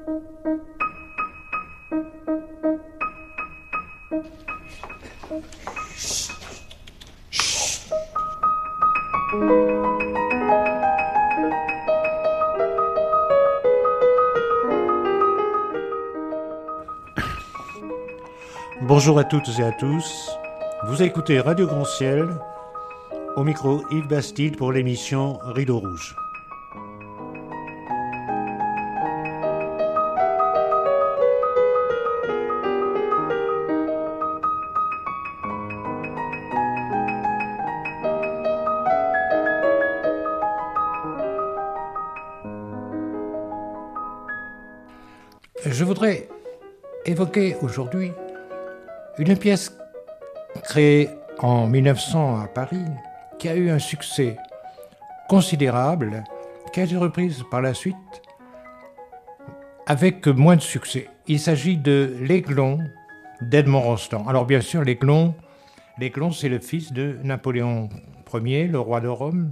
Bonjour à toutes et à tous, vous écoutez Radio Grand Ciel, au micro Yves Bastide pour l'émission Rideau Rouge. Je voudrais évoquer aujourd'hui une pièce créée en 1900 à Paris qui a eu un succès considérable, qui a été reprise par la suite avec moins de succès. Il s'agit de L'Aiglon d'Edmond Rostand. Alors bien sûr, L'Aiglon, c'est le fils de Napoléon Ier, le roi de Rome,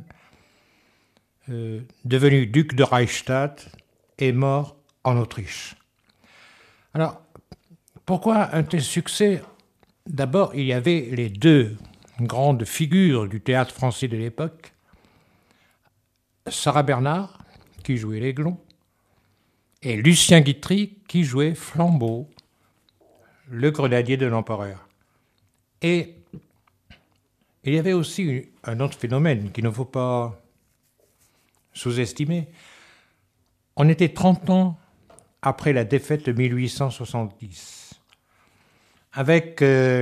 devenu duc de Reichstadt et mort en Autriche. Alors, pourquoi un tel succès ? D'abord, il y avait les deux grandes figures du théâtre français de l'époque, Sarah Bernhardt, qui jouait L'Aiglon, et Lucien Guitry, qui jouait Flambeau, le grenadier de l'empereur. Et il y avait aussi un autre phénomène qu'il ne faut pas sous-estimer. On était 30 ans après la défaite de 1870. Avec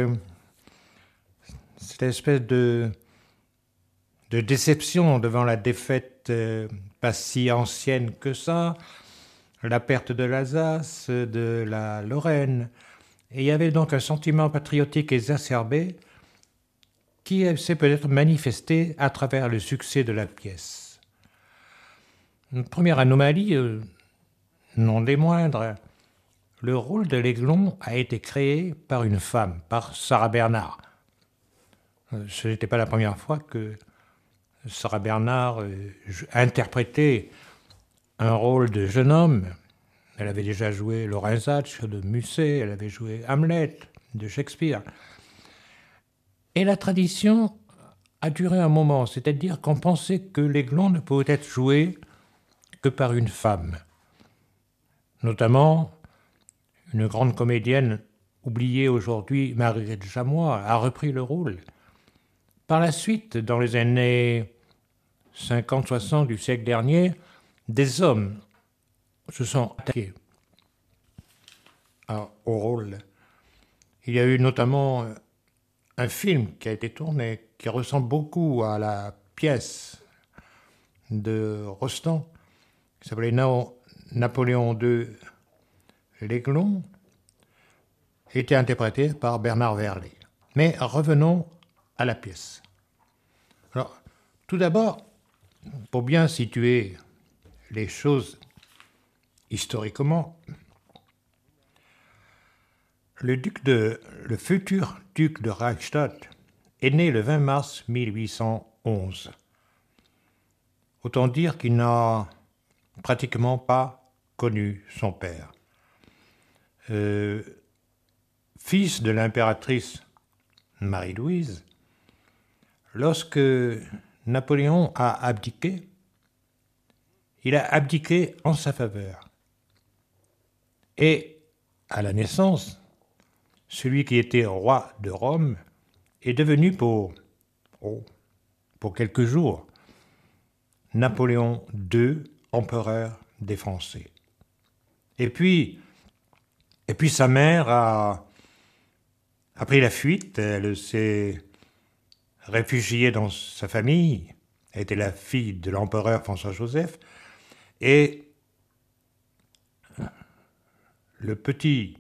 cette espèce de déception devant la défaite pas si ancienne que ça, la perte de l'Alsace, de la Lorraine. Et il y avait donc un sentiment patriotique exacerbé qui s'est peut-être manifesté à travers le succès de la pièce. Une première anomalie, non des moindres, le rôle de L'Aiglon a été créé par une femme, par Sarah Bernhardt. Ce n'était pas la première fois que Sarah Bernhardt interprétait un rôle de jeune homme. Elle avait déjà joué Lorenzaccio de Musset, elle avait joué Hamlet de Shakespeare. Et la tradition a duré un moment, c'est-à-dire qu'on pensait que L'Aiglon ne pouvait être joué que par une femme. Notamment, une grande comédienne oubliée aujourd'hui, Marguerite Jamois, a repris le rôle. Par la suite, dans les années 50-60 du siècle dernier, des hommes se sont attaqués au rôle. Il y a eu notamment un film qui a été tourné, qui ressemble beaucoup à la pièce de Rostand, qui s'appelait Napoléon II, L'Aiglon, était interprété par Bernard Verlet. Mais revenons à la pièce. Alors, tout d'abord, pour bien situer les choses historiquement, le futur duc de Reichstadt est né le 20 mars 1811. Autant dire qu'il n'a pratiquement pas connu son père. Fils de l'impératrice Marie-Louise, lorsque Napoléon a abdiqué, il a abdiqué en sa faveur. Et à la naissance, celui qui était roi de Rome est devenu pour quelques jours Napoléon II, empereur des Français. Et puis sa mère a pris la fuite, elle s'est réfugiée dans sa famille, elle était la fille de l'empereur François-Joseph, et le petit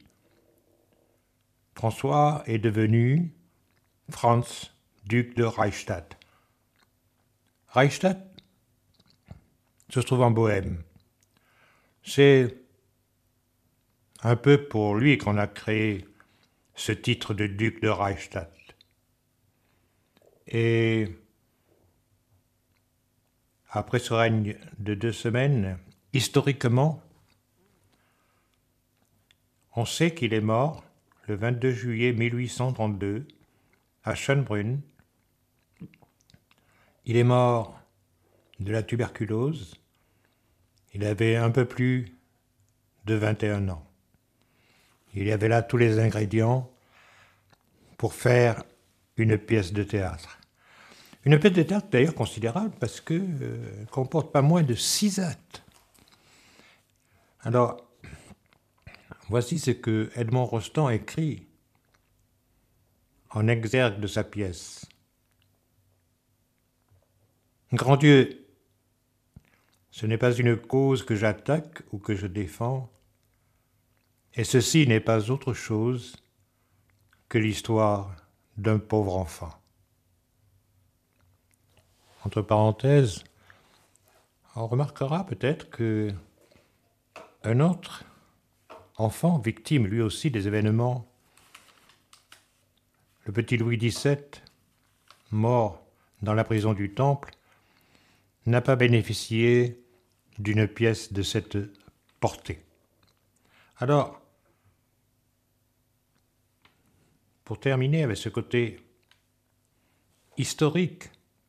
François est devenu Franz, duc de Reichstadt. Reichstadt se trouve en Bohême. C'est un peu pour lui qu'on a créé ce titre de duc de Reichstadt. Et après ce règne de 2 semaines, historiquement, On sait qu'il est mort le 22 juillet 1832 à Schönbrunn. Il est mort de la tuberculose. Il avait un peu plus de 21 ans. Il y avait là tous les ingrédients pour faire une pièce de théâtre. Une pièce de théâtre d'ailleurs considérable parce que comporte pas moins de 6 actes. Alors, voici ce que Edmond Rostand écrit en exergue de sa pièce. Grand Dieu, ce n'est pas une cause que j'attaque ou que je défends, et ceci n'est pas autre chose que l'histoire d'un pauvre enfant. Entre parenthèses, on remarquera peut-être que un autre enfant, victime lui aussi des événements, le petit Louis XVII, mort dans la prison du Temple, n'a pas bénéficié d'une pièce de cette portée. Alors, pour terminer avec ce côté historique,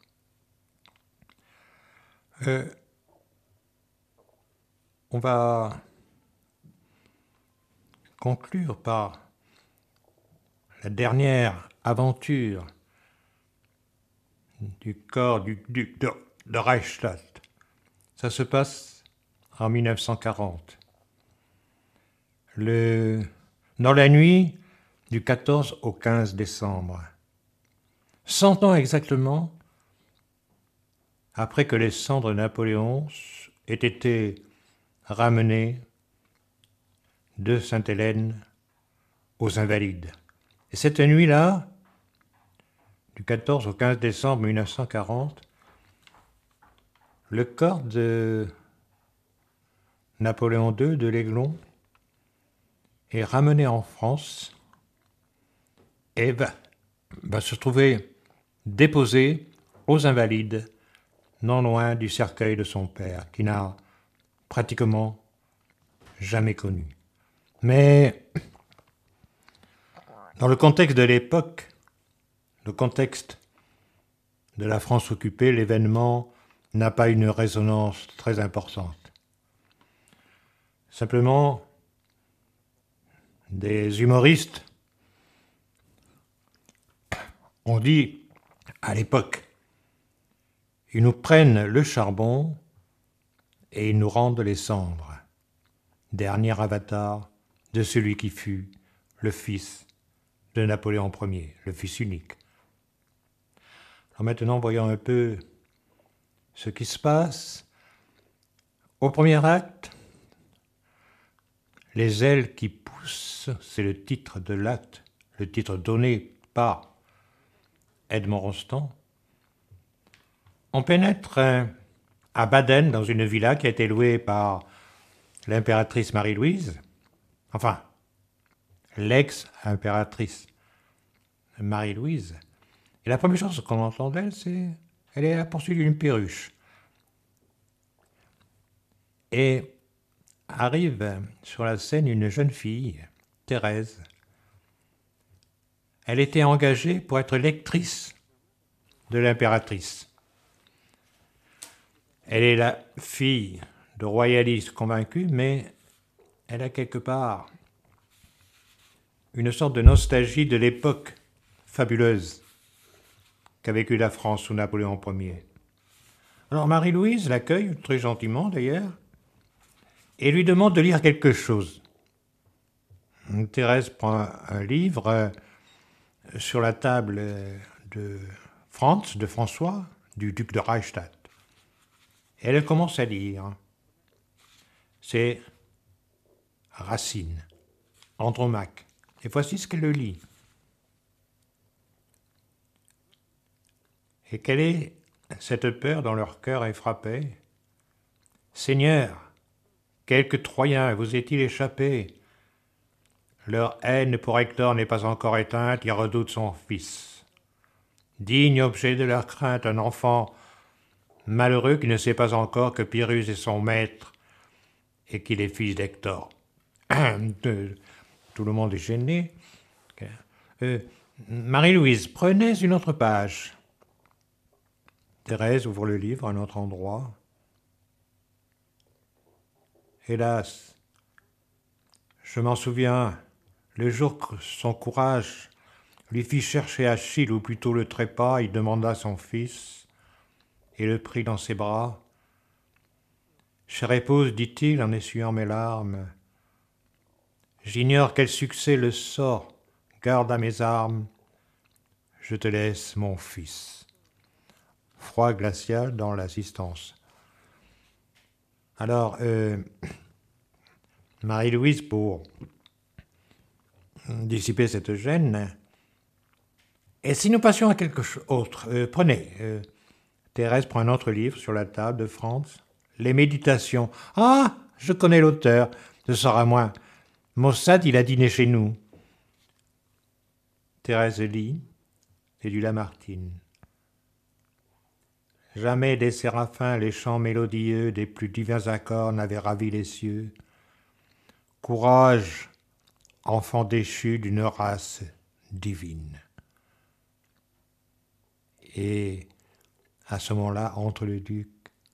on va conclure par la dernière aventure du corps du duc de Reichstadt. Ça se passe en 1940. Dans la nuit du 14 au 15 décembre, 100 ans exactement après que les cendres de Napoléon aient été ramenées de Sainte-Hélène aux Invalides. Et cette nuit-là, du 14 au 15 décembre 1940, le corps de Napoléon II de l'Aiglon est ramené en France et va se trouver déposé aux Invalides, non loin du cercueil de son père, qui n'a pratiquement jamais connu. Mais dans le contexte de l'époque, le contexte de la France occupée, l'événement n'a pas une résonance très importante. Simplement, des humoristes ont dit à l'époque, ils nous prennent le charbon et ils nous rendent les cendres. Dernier avatar de celui qui fut le fils de Napoléon Ier, le fils unique. Alors maintenant, voyons un peu ce qui se passe. Au premier acte, les ailes qui poussent, c'est le titre de l'acte, le titre donné par Edmond Rostand. On pénètre à Baden, dans une villa qui a été louée par l'impératrice Marie-Louise, enfin, l'ex-impératrice Marie-Louise. Et la première chose qu'on entend d'elle, c'est qu'elle est à la poursuite d'une perruche. Et arrive sur la scène une jeune fille, Thérèse. Elle était engagée pour être lectrice de l'impératrice. Elle est la fille de royalistes convaincus, mais elle a quelque part une sorte de nostalgie de l'époque fabuleuse qu'a vécue la France sous Napoléon Ier. Alors Marie-Louise l'accueille, très gentiment d'ailleurs, et lui demande de lire quelque chose. Thérèse prend un livre sur la table de François, du duc de Reichstadt. Et elle commence à lire. C'est Racine, Andromaque. Et voici ce qu'elle le lit. Et quelle est cette peur dont leur cœur est frappé ? Seigneur, quelque Troyen vous est-il échappé ? Leur haine pour Hector n'est pas encore éteinte, ils redoutent son fils. Digne objet de leur crainte, un enfant malheureux qui ne sait pas encore que Pyrrhus est son maître et qu'il est fils d'Hector. Tout le monde est gêné. Marie-Louise, prenez une autre page. Thérèse ouvre le livre à un autre endroit. Hélas, je m'en souviens, le jour que son courage lui fit chercher Achille, ou plutôt le trépas, il demanda son fils et le prit dans ses bras. Chère épouse, dit-il en essuyant mes larmes, j'ignore quel succès le sort garde à mes armes. Je te laisse mon fils. Froid glacial dans l'assistance. Alors, Marie-Louise, pour dissiper cette gêne, et si nous passions à quelque chose autre, prenez, Thérèse prend un autre livre sur la table de Franz, Les Méditations. Ah, je connais l'auteur, ce sera moi. Maussade, il a dîné chez nous. Thérèse lit, c'est du Lamartine. Jamais des séraphins les chants mélodieux des plus divins accords n'avaient ravi les cieux. Courage, enfant déchu d'une race divine. Et à ce moment-là, entre le duc.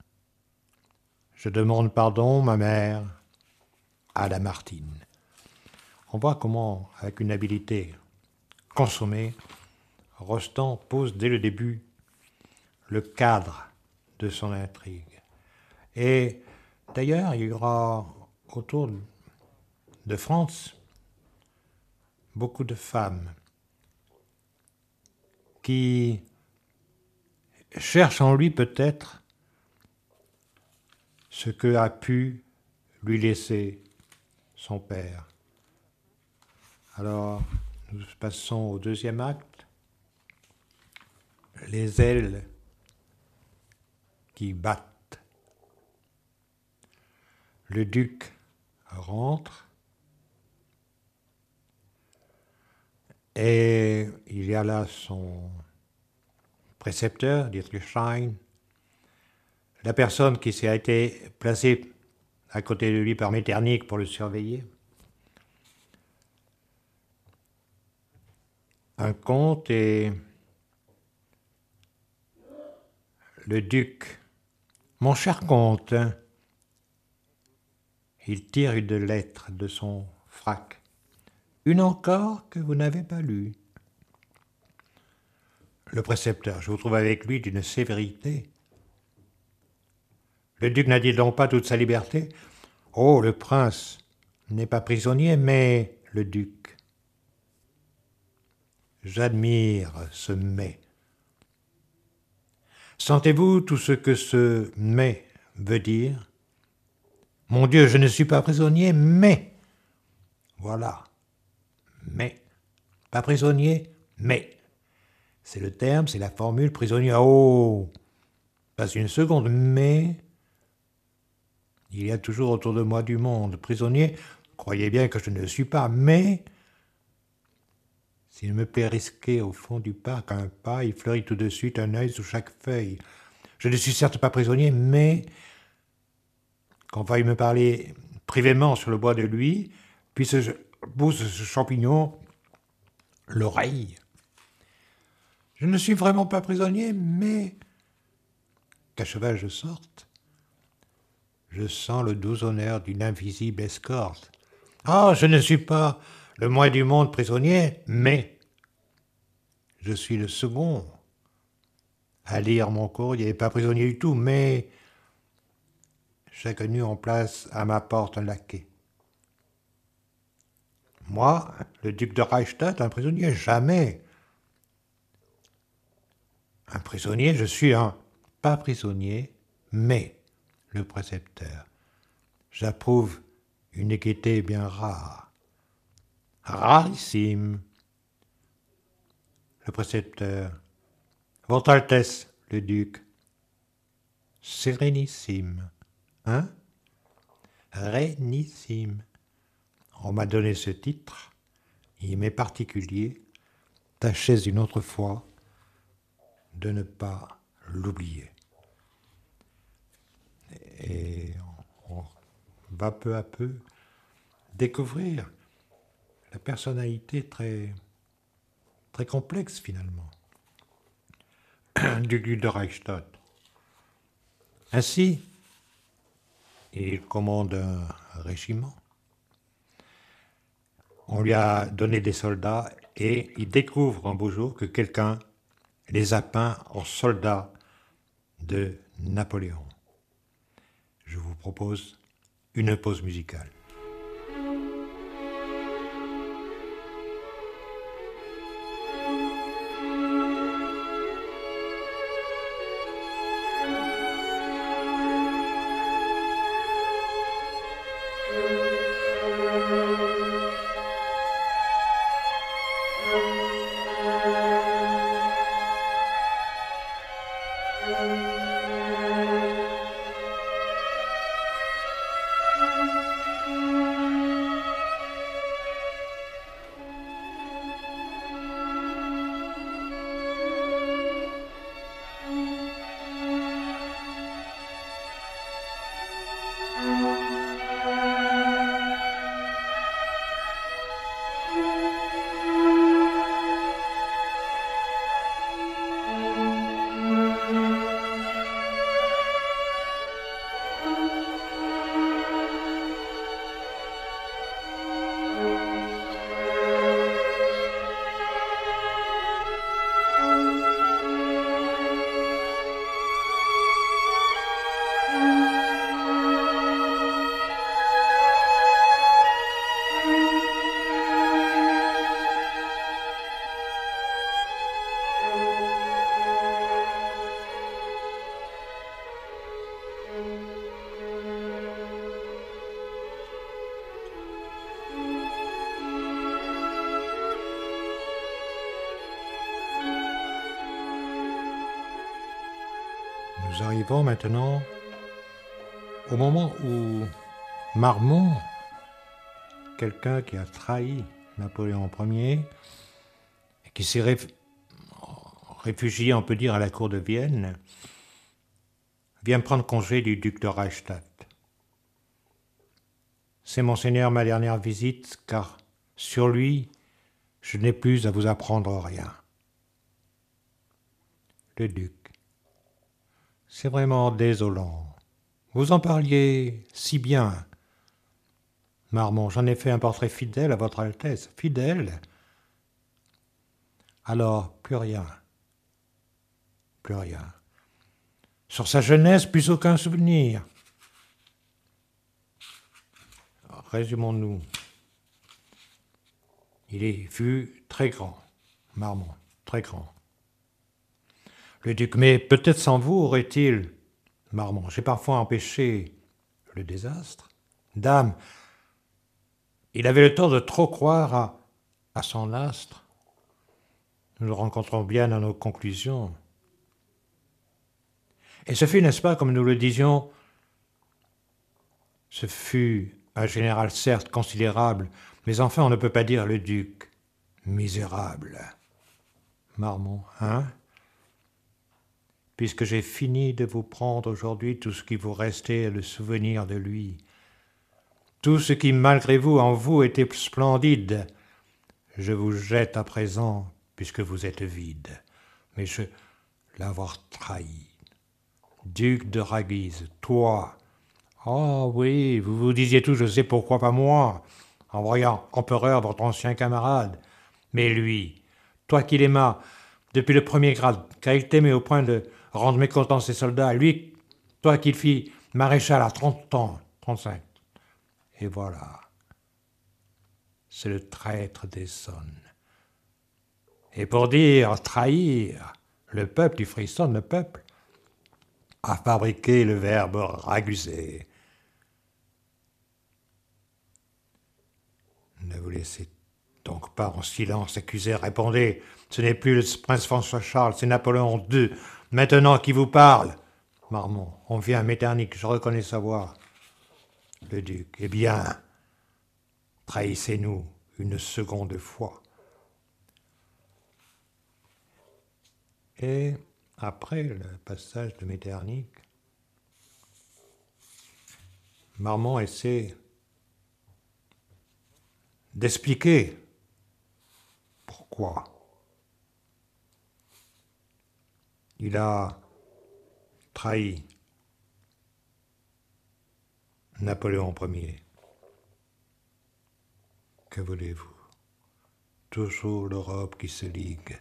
Je demande pardon, ma mère, à Lamartine. On voit comment, avec une habileté consommée, Rostand pose dès le début le cadre de son intrigue. Et d'ailleurs, il y aura autour de Franz beaucoup de femmes qui cherchent en lui peut-être ce que a pu lui laisser son père. Alors, nous passons au deuxième acte. Les ailes qui battent. Le duc rentre et il y a là son précepteur, Dietrichstein, la personne qui a été placée à côté de lui par Metternich pour le surveiller. Un comte et le duc. Mon cher comte, il tire une lettre de son frac. Une encore que vous n'avez pas lue. Le précepteur, je vous trouve avec lui d'une sévérité. Le duc n'a-t-il donc pas toute sa liberté? Oh, le prince n'est pas prisonnier, mais le duc. J'admire ce mais. Sentez-vous tout ce que ce mais veut dire? Mon Dieu, je ne suis pas prisonnier, mais. Voilà. Mais. Pas prisonnier, mais. C'est le terme, c'est la formule prisonnier. Oh! Pas une seconde, mais. Il y a toujours autour de moi du monde. Prisonnier, croyez bien que je ne le suis pas, mais. S'il me plaît risquer au fond du parc un pas, il fleurit tout de suite un œil sous chaque feuille. Je ne suis certes pas prisonnier, mais qu'on veuille me parler privément sur le bois de lui, puis se pousse ce champignon, l'oreille. Je ne suis vraiment pas prisonnier, mais qu'à cheval je sorte, je sens le doux honneur d'une invisible escorte. Ah, je ne suis pas le moins du monde prisonnier, mais je suis le second à lire mon courrier, pas prisonnier du tout, mais chaque nuit on place à ma porte un laquais. Moi, le duc de Reichstadt, un prisonnier, jamais. Un prisonnier, je suis un pas prisonnier, mais le précepteur. J'approuve une équité bien rare, rarissime. Le précepteur. Votre Altesse, le duc. Sérénissime. Hein? Rénissime. On m'a donné ce titre, il m'est particulier. Tâchez une autre fois de ne pas l'oublier. Et on va peu à peu découvrir la personnalité très, très complexe finalement du duc de Reichstadt. Ainsi, il commande un régiment. On lui a donné des soldats et il découvre un beau jour que quelqu'un les a peints en soldats de Napoléon. Je vous propose une pause musicale. Nous arrivons maintenant au moment où Marmont, quelqu'un qui a trahi Napoléon Ier, et qui s'est réfugié, on peut dire, à la cour de Vienne, vient prendre congé du duc de Reichstadt. C'est monseigneur ma dernière visite, car sur lui, je n'ai plus à vous apprendre rien. Le duc. C'est vraiment désolant. Vous en parliez si bien. Marmont, j'en ai fait un portrait fidèle à votre Altesse. Fidèle? Alors, plus rien. Plus rien. Sur sa jeunesse, plus aucun souvenir. Résumons-nous. Il fut très grand, Marmont, très grand. Le duc, mais peut-être sans vous aurait-il, Marmont, j'ai parfois empêché le désastre. Dame, il avait le tort de trop croire à son astre. Nous le rencontrons bien dans nos conclusions. Et ce fut, n'est-ce pas, comme nous le disions, ce fut un général certes considérable, mais enfin on ne peut pas dire le duc misérable. Marmont, hein? Puisque j'ai fini de vous prendre aujourd'hui tout ce qui vous restait est le souvenir de lui. Tout ce qui, malgré vous, en vous, était splendide, je vous jette à présent, puisque vous êtes vide. Mais je l'avoir trahi. Duc de Raguise, toi. Oh oui, vous vous disiez tout, je sais pourquoi pas moi, en voyant empereur votre ancien camarade. Mais lui, toi qui l'aimas depuis le premier grade, car il t'aimait au point de rendre mécontents ses soldats, lui, toi qui le fis maréchal à 30 ans, 35. Et voilà, c'est le traître d'Essonne. Et pour dire trahir, le peuple, il frissonne, le peuple a fabriqué le verbe raguser. Ne vous laissez donc pas en silence accuser, répondez, ce n'est plus le prince François-Charles, c'est Napoléon II, maintenant qui vous parle. Marmont, on vient à Metternich, je reconnais sa voix. Le duc, eh bien, trahissez-nous une seconde fois. Et après le passage de Metternich, Marmont essaie d'expliquer pourquoi il a trahi Napoléon Ier. Que voulez-vous? Toujours l'Europe qui se ligue.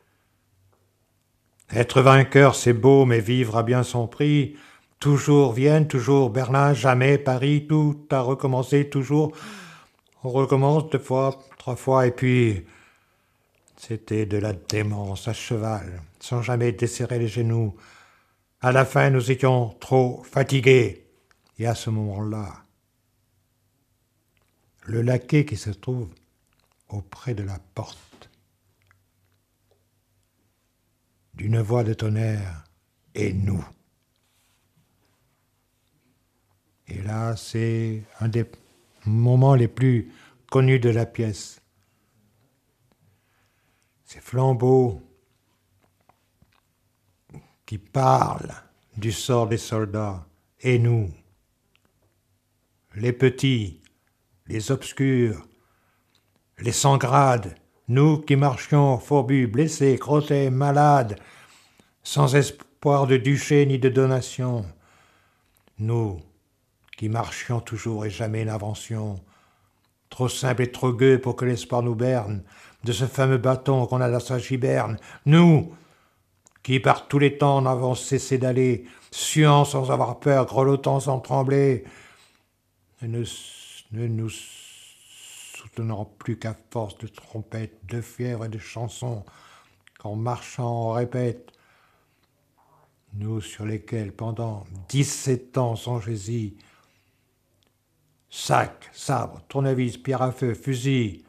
Être vainqueur, c'est beau, mais vivre a bien son prix. Toujours Vienne, toujours Berlin, jamais Paris, tout a recommencé, toujours. On recommence 2 fois, 3 fois, et puis c'était de la démence à cheval, sans jamais desserrer les genoux. À la fin, nous étions trop fatigués. Et à ce moment-là, le laquais qui se trouve auprès de la porte, d'une voix de tonnerre, et nous. Et là, c'est un des moments les plus connus de la pièce. Ces flambeaux qui parlent du sort des soldats, et nous, les petits, les obscurs, les sans-grades, nous qui marchions fourbus, blessés, crottés, malades, sans espoir de duché ni de donation, nous qui marchions toujours et jamais n'avancions, trop simples et trop gueux pour que l'espoir nous berne, de ce fameux bâton qu'on a dans sa giberne, nous qui par tous les temps n'avons cessé d'aller, suant sans avoir peur, grelottant sans trembler, ne nous soutenant plus qu'à force de trompettes, de fièvre et de chansons, qu'en marchant on répète, nous sur lesquels pendant 17 ans, songez-y, sac, sabre, tournevis, pierre à feu, fusil.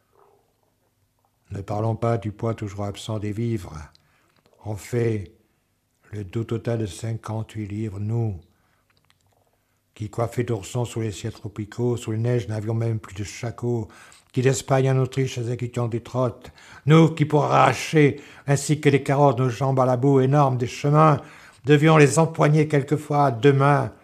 Ne parlons pas du poids toujours absent des vivres. On fait le dos total de 58 livres, nous, qui coiffés d'oursons sous les ciels tropicaux, sous les neiges n'avions même plus de shakos, qui d'Espagne en Autriche exécutions des trottes, nous qui pour arracher, ainsi que les carottes, nos jambes à la boue énorme des chemins, devions les empoigner quelquefois à 2 mains.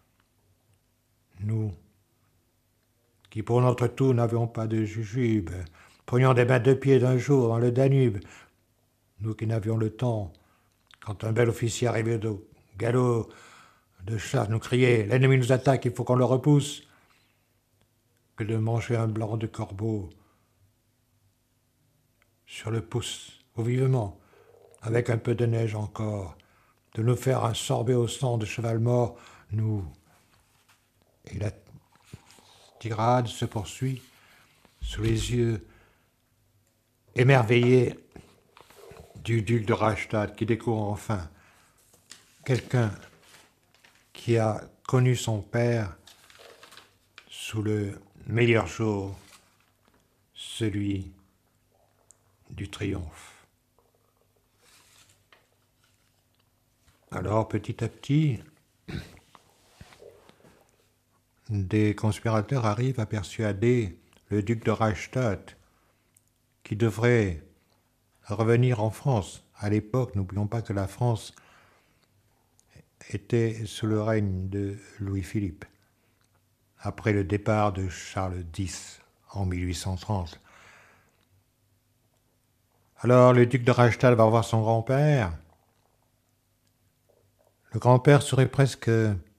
Nous, qui pour notre tout n'avions pas de jujube, prenions des bains de pied d'un jour dans le Danube, nous qui n'avions le temps, quand un bel officier arrivait au galop de chasse nous criait « L'ennemi nous attaque, il faut qu'on le repousse », que de manger un blanc de corbeau sur le pouce, au vivement, avec un peu de neige encore, de nous faire un sorbet au sang de cheval mort, nous. Et la tirade se poursuit sous les yeux émerveillés du duc de Reichstadt qui découvre enfin quelqu'un qui a connu son père sous le meilleur jour, celui du triomphe. Alors, petit à petit, des conspirateurs arrivent à persuader le duc de Reichstadt qui devrait revenir en France. À l'époque, n'oublions pas que la France était sous le règne de Louis-Philippe, après le départ de Charles X en 1830. Alors le duc de Reichstadt va voir son grand-père. Le grand-père serait presque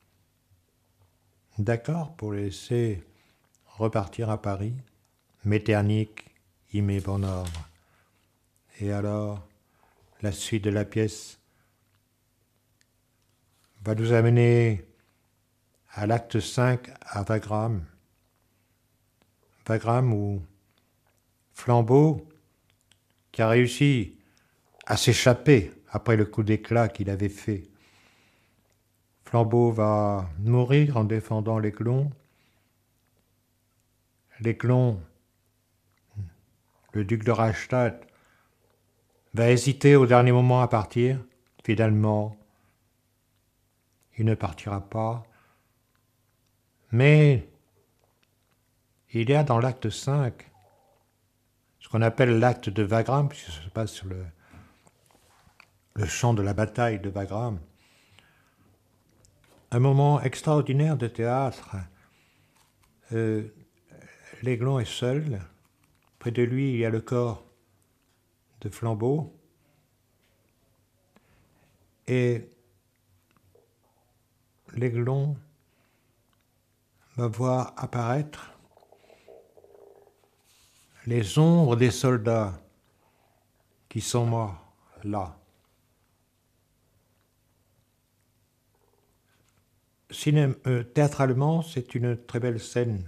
d'accord pour le laisser repartir à Paris. Metternich y met bon ordre. Et alors, la suite de la pièce va nous amener à l'acte 5 à Wagram. Wagram où Flambeau, qui a réussi à s'échapper après le coup d'éclat qu'il avait fait. Flambeau va mourir en défendant l'Aiglon. L'Aiglon, le duc de Reichstadt, va hésiter au dernier moment à partir. Finalement, il ne partira pas. Mais il y a dans l'acte 5 ce qu'on appelle l'acte de Wagram, puisque ça se passe sur le champ de la bataille de Wagram, un moment extraordinaire de théâtre. l'Aiglon est seul. Près de lui, il y a le corps de Flambeau. Et l'Aiglon va voir apparaître les ombres des soldats qui sont morts là. Théâtralement, c'est une très belle scène.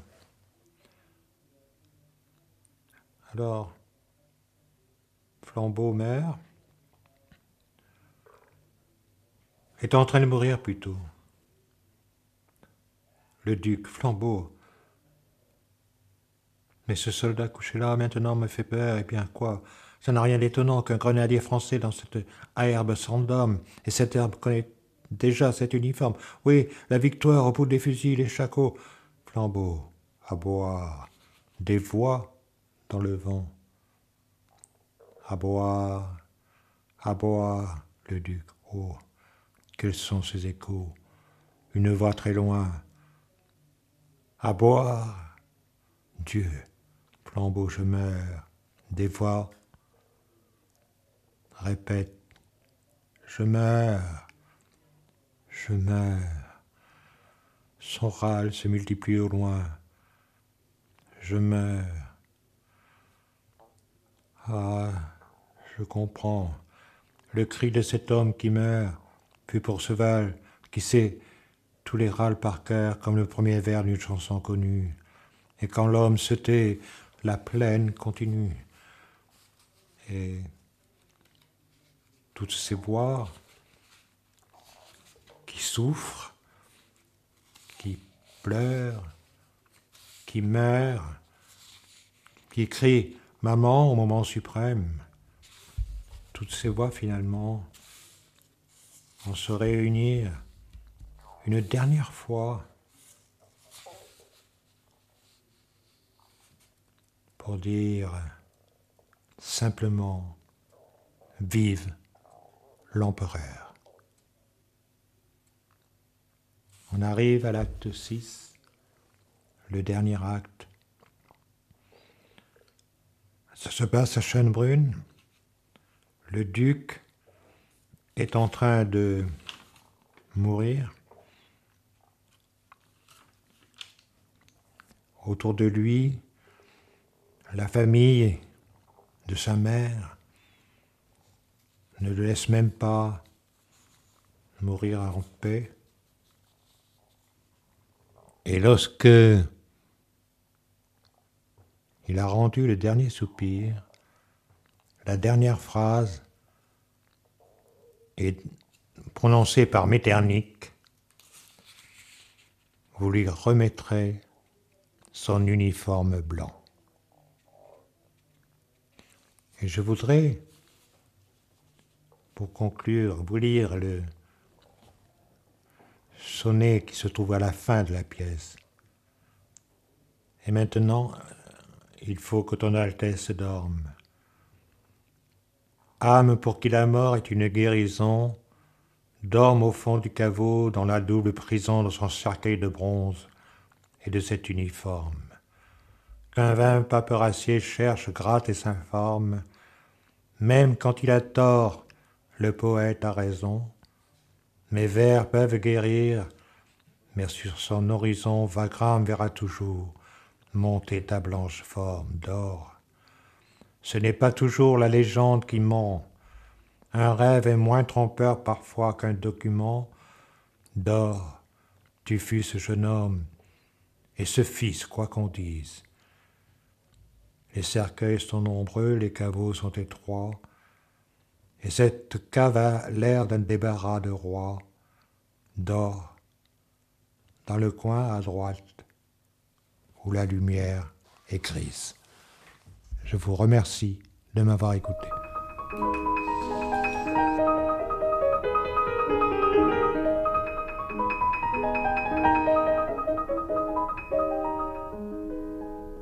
Alors, Flambeau meurt, est en train de mourir plutôt. Le duc, Flambeau. Mais ce soldat couché là maintenant me fait peur, et bien quoi? Ça n'a rien d'étonnant qu'un grenadier français dans cette herbe sans d'homme, et cette herbe connaît déjà cet uniforme. Oui, la victoire au bout des fusils, les shakos. Flambeau, à boire, des voix dans le vent. À boire, le duc. Oh, quels sont ces échos? Une voix très loin. À boire, Dieu, Flambeau, je meurs. Des voix répètent, je meurs, je meurs. Son râle se multiplie au loin. Je meurs. Ah, je comprends. Le cri de cet homme qui meurt fut pour Seval, qui sait tous les râles par cœur comme le premier vers d'une chanson connue. Et quand l'homme se tait, la plaine continue. Et toutes ces voix qui souffrent, qui pleurent, qui meurent, qui crient « Maman » au moment suprême, toutes ces voix finalement vont se réunir une dernière fois pour dire simplement « Vive l'empereur ». On arrive à l'acte 6, le dernier acte. Ça se passe à Schönbrunn. Le duc est en train de mourir. Autour de lui, la famille de sa mère ne le laisse même pas mourir en paix. Et lorsque il a rendu le dernier soupir, la dernière phrase est prononcée par Metternich, vous lui remettrez son uniforme blanc. Et je voudrais, pour conclure, vous lire le sonnet qui se trouve à la fin de la pièce. Et maintenant, il faut que ton Altesse dorme. Âme pour qui la mort est une guérison, dorme au fond du caveau dans la double prison de son cercueil de bronze et de cet uniforme. Qu'un vain paperassier cherche, gratte et s'informe, même quand il a tort, le poète a raison. Mes vers peuvent guérir, mais sur son horizon, Wagram verra toujours monter ta blanche forme d'or. Ce n'est pas toujours la légende qui ment. Un rêve est moins trompeur parfois qu'un document. Dors, tu fus ce jeune homme, et ce fils, quoi qu'on dise. Les cercueils sont nombreux, les caveaux sont étroits, et cette cave a l'air d'un débarras de roi. Dors, dans le coin à droite, où la lumière est grise. Je vous remercie de m'avoir écouté.